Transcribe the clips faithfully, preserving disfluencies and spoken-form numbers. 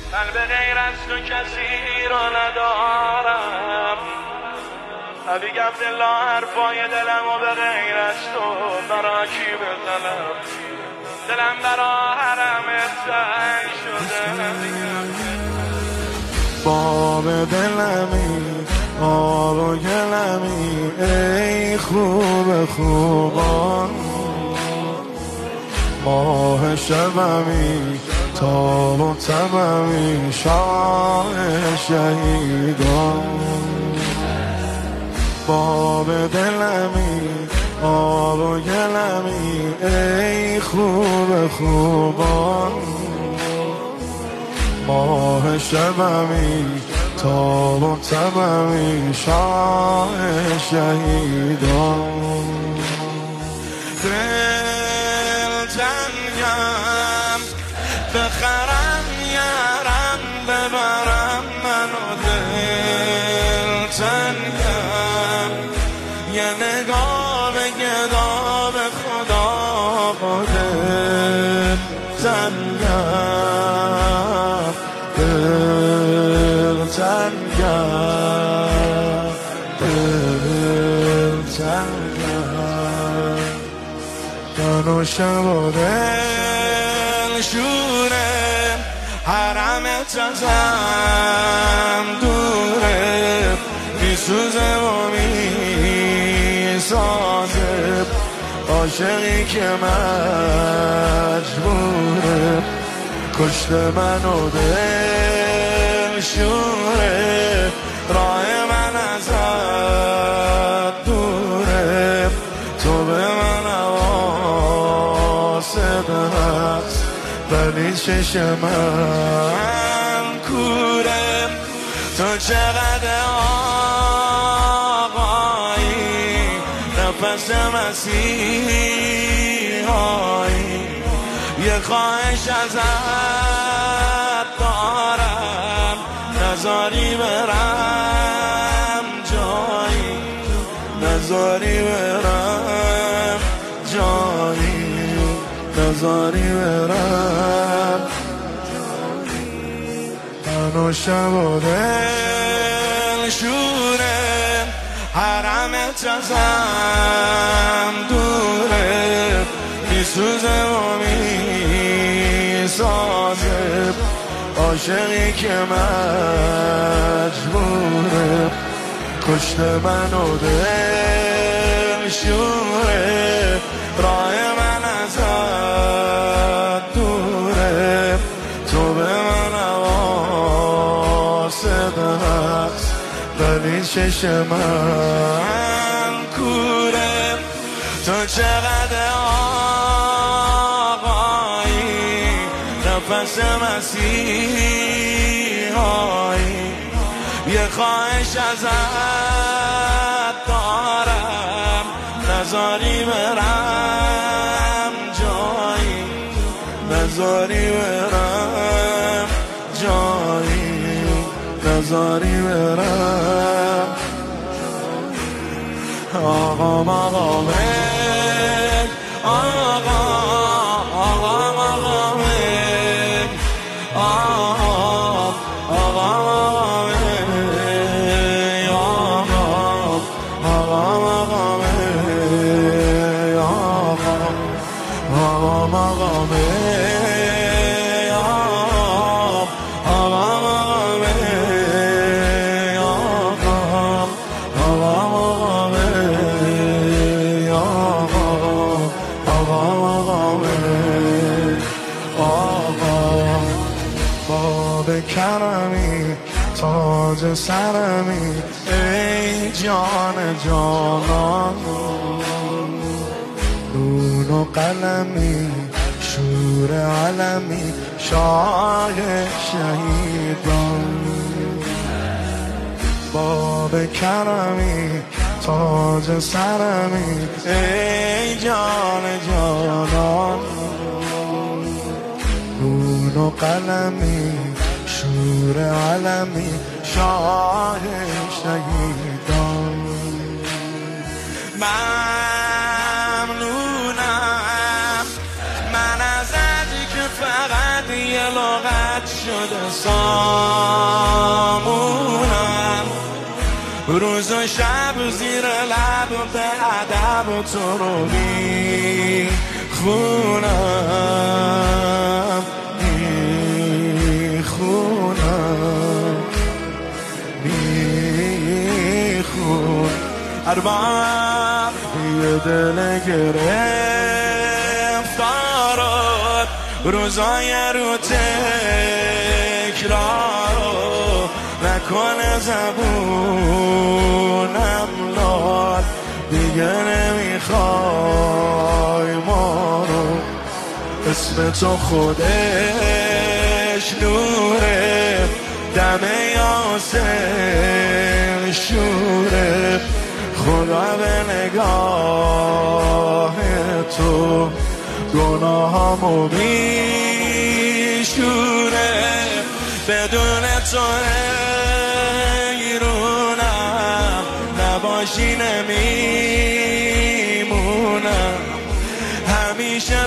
من به غیر از تو کسی را ندارم. حبیب عبدالله حرفای دلم و به غیر از تو برا کی بزنم؟ دلم برا حرمت تنگ شده. باب دلمی آب و گلمی ای خوب خوبان، ماه شبمی تاب و تبمی شاه شهیدان. باب دلمی آب و گلمی ای خوب خوبان، ماه شبمی تاب و تبمی شاه شهیدان. دل تنگم بخرم یارم ببرم منو، دل تنگم یه نگاه به گدا به خدا با دل تنگم، دل تنگم، دل تنگم. جان و شب و دل شوره، حرمت ازم دوره، میسوزه و میسازه عاشقی که مجبوره کشت من و دل شوره، راه من ازت دوره، تو به من واسه هست ولی چش من کوره. تو چقدر آقایی نفس مسیحایی، یه خواهش ازت دارم نذاری برم جایی، نذاری برم جایی، نذاری برم. من و شب و دل شوره، حرمت ازم دوره، میسوزه و میسازه عاشقی که مجبوره کشت من و دل شوره، راه من ازت دوره، تو به من واسه هست ولی چش من کوره. تو چقدر آقایی نفس مسیحایی، یه خواهش ازت دارم نذاری برم جایی، نذاری برم جایی، نذاری برم. آقا مقامت آقا آقا مقامت آقا آقا مقامت آقا مقامت آقا مقامت کرمی تاج سرمی ای جان جانان، نون و قلمی شور علمی شاه شهیدان. باب کرمی تاج سرمی ای جان جانان، نون و قلمی شور علمی شاه شهیدان. ممنونم من ازت که فقط یه لغت شده سامونم، روز و شب زیر لب به ادب تو رو بی خونم بی خونم بی خون ارباب یه دل گرفتارات روزای رو تکرارو نکنه زبونم لال دیگه نمیخوای ما رو اسم تو خودش نوره دم یاسر شوره خدا به نگاه تو گناهامو میشوره بدون تو ایرونم نباشی نمیمونم همیشه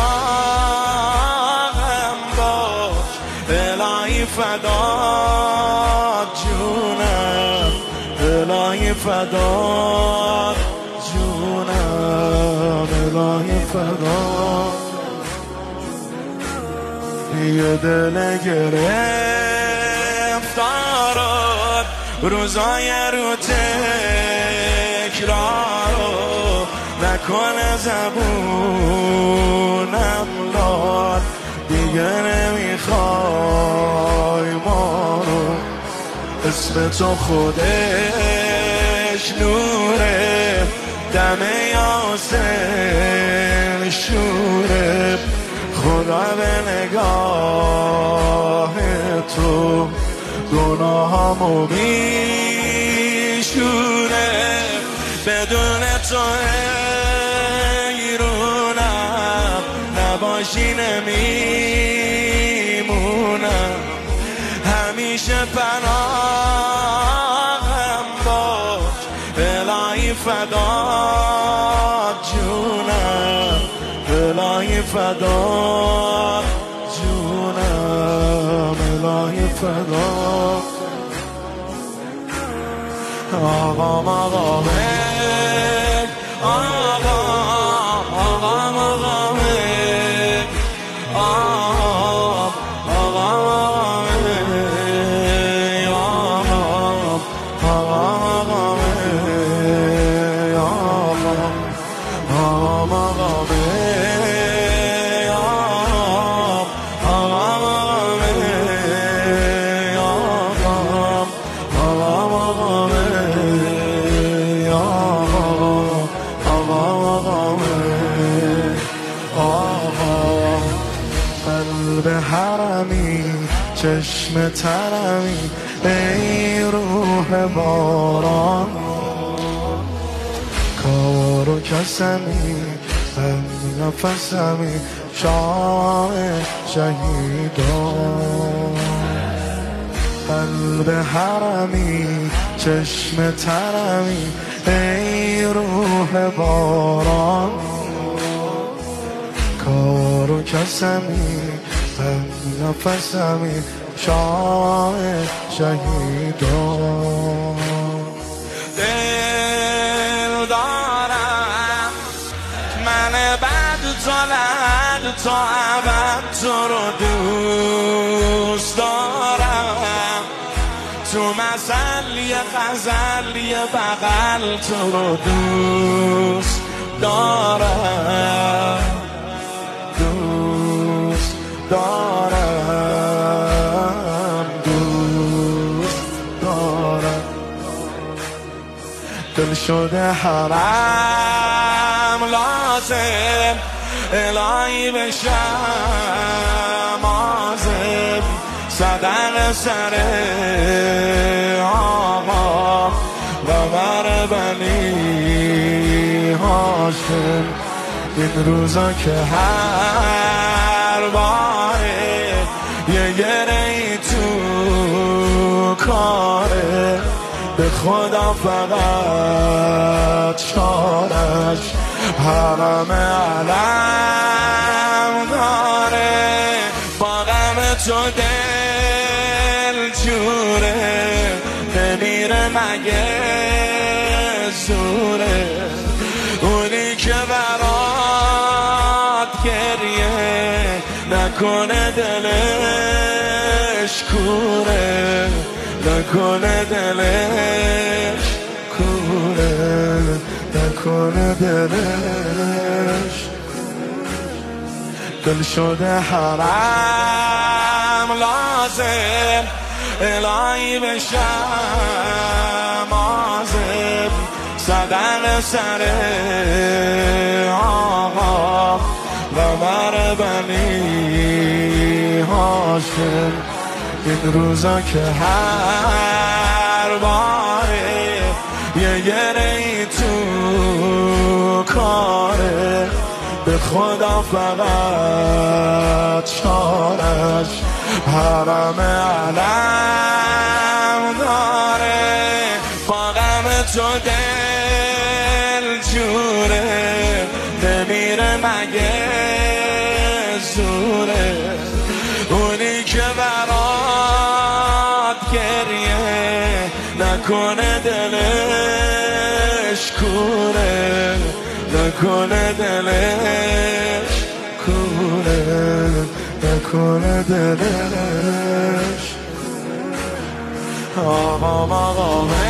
پناهم باش الهی فدات جونم الهی فدات جونم الهی فدات یه دل گرفتارات روزای رو تکرارو نکنه زبونم لال دیگه نمیخوای ما رو اسم تو خودش نوره دم یاسر شوره خدا به نگاه تو گناهامو میشوره بدون تو ایرونم نباشی نمیمونم همیشه پناهم باش الهی فدات جونم الهی فدات جونم الهی فدات آقا مقامه آقا آقا مقامه آقا آقا مقامه آقا آقا مقامه آقا مقامه قلب حرمی چشم ترمی ای روح باران کار و کسمی هم نفسمی شاه شهیدان قلب حرمی چشم ترمی ای روح باران کار و کسمی هم نفسمی شاه شهیدان دل دارم من بعد تا لحد تا ابد تو رو دوست دارم تو مثل یه غزل یه بغل تو رو دوست دارم دوست دارم دوست دارم دل شده حرم لازم الهی بشم آزم صدق سر آقا و بر بنی هاشم این روزا که هر باره یه گره ای تو کاره به خدا فقط شارش حرم علم داره با غم تو دل جوره بمیره مگه زوره اونی که برات گریه نکنه دلش کوره نکنه دلش کوره نکنه دلش دل شده حرم لازم الهی بشم آزم صدق سر آقا و بر بنی هاشم این روزا که هر باره یه گره ای تو کاره به خدا فقط چارش حرم علم داره با غم تو دل جوره بمیره مگه زوره اونی که برات گریه نکنه دلش کوره نکنه دلش کوره نکنه دلش آقا آقا